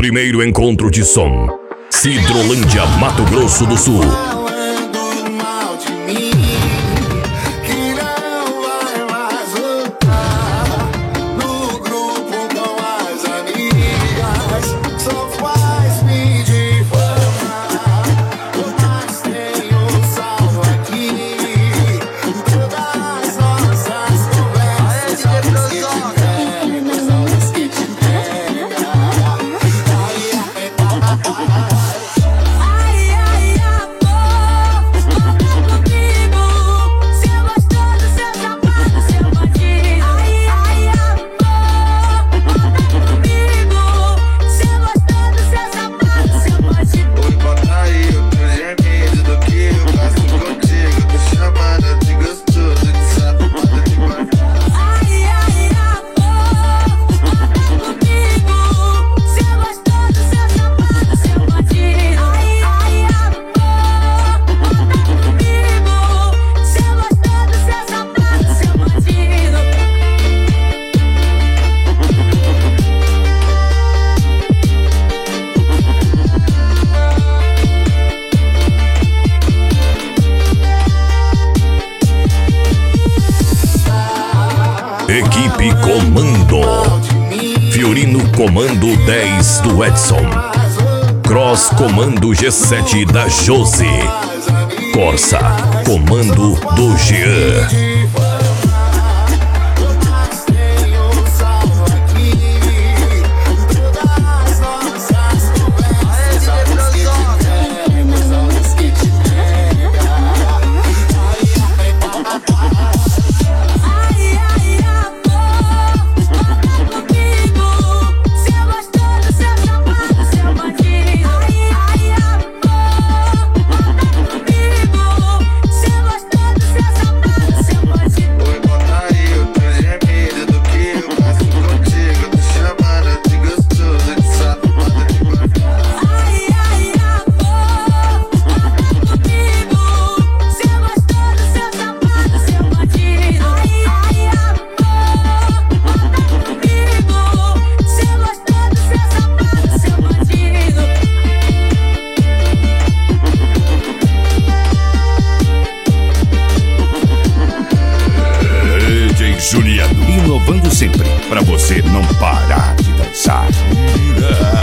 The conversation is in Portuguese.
Primeiro encontro de som. Cidrolândia, Mato Grosso do Sul. Equipe Comando. Fiorino Comando 10 do Edson. Cross Comando G7 da Josi. Corsa Comando do Jean. Juliano, inovando sempre, pra você não parar de dançar.